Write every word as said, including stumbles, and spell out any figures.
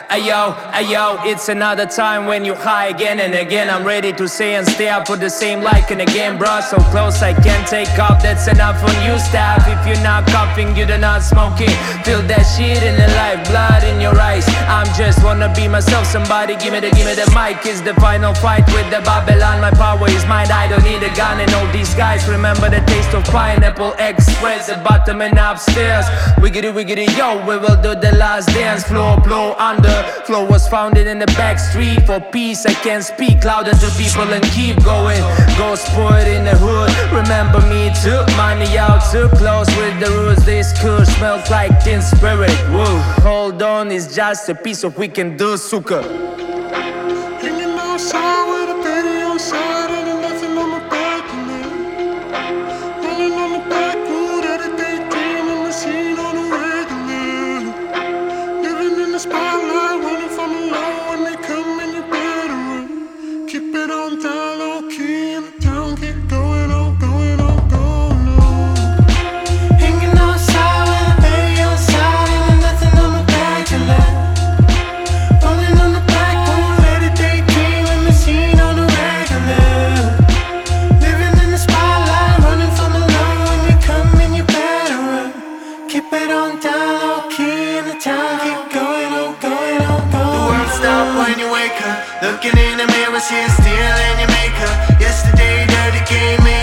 Ayo, ayo, it's another time when you high again and again. I'm ready to say and stay up for the same like and again, bro. So close I can't take off, that's enough on you, staff. If you're not coughing, you're not smoking. Feel that shit in the life, blood in your eyes. I'm just wanna be myself, somebody give me the, give me the mic. It's the final fight with the Babylon. My power is mine, I don't need a gun. And all these guys remember the taste of Pineapple Express, the bottom and upstairs. Wiggity, wiggity, yo, we will do the last dance. Floor, blow under. Flow was founded in the back street. For peace I can speak louder to people and keep going. Ghost poet in the hood, remember me. Took money out too close with the roots. This cool smells like tin spirit. Whoa, hold on, it's just a piece of we can do, suka. Hanging outside with a baby on side and nothing on my back, man. Rolling on the back road, everything dreaming, the scene on the regular. Living in the spotlight, running from the law. When they come in, you better run. Keep it on down, low key in the town, keep going on, going on, going on. Hanging outside with a baby on side and nothing on my back, man. Rolling on the back road, everything dreaming, the scene on the regular. Living in the spotlight, running from the law. When they come in, you better run. Keep it on down, low key in the town, keep going on, going on, going on. The world stop when you wake up. Looking in the mirror, see a steal in your makeup. Yesterday, dirty game.